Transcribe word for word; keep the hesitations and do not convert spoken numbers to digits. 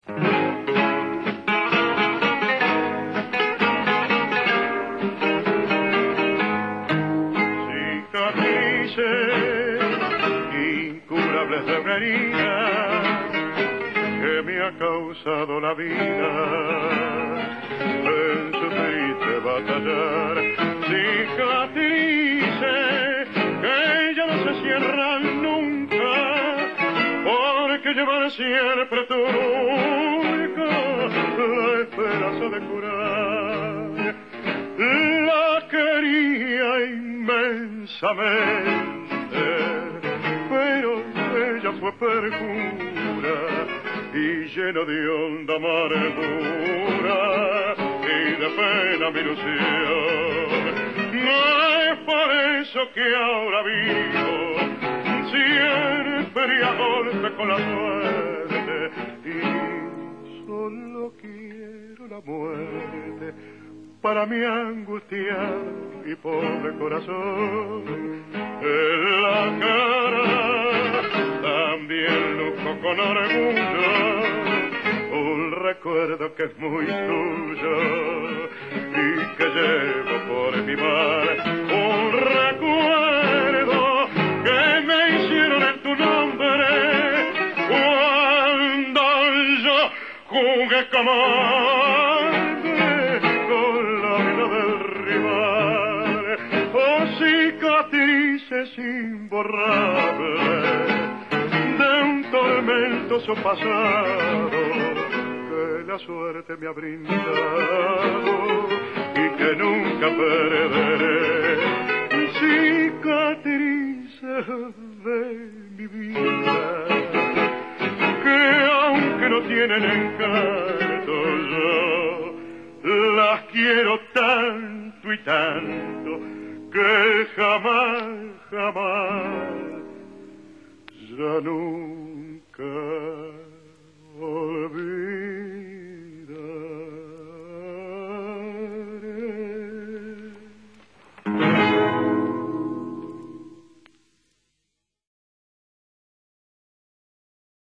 Cicatrices incurables de una herida que me ha causado la vida en su triste batallar. Cicatrices que ya no se cierran nunca, porque llevan siempre turca la esperanza de curar. La quería inmensamente, pero ella fue perjura y lleno de honda amargura y de pena mi ilusión. No es por eso que ahora vivo siempre a golpe con la suerte y solo quiero la muerte para mi angustiado y pobre corazón. En la cara también lujo con orgullo un recuerdo que es muy tuyo y que llevo por mi mar. Un recuerdo que me hicieron en tu nombre cuando yo jugué como cicatrices imborrables de un tormentoso pasado que la suerte me ha brindado y que nunca perderé. Cicatrices de mi vida que aunque no tienen encanto yo las quiero tanto y tanto que jamás, jamás, ya nunca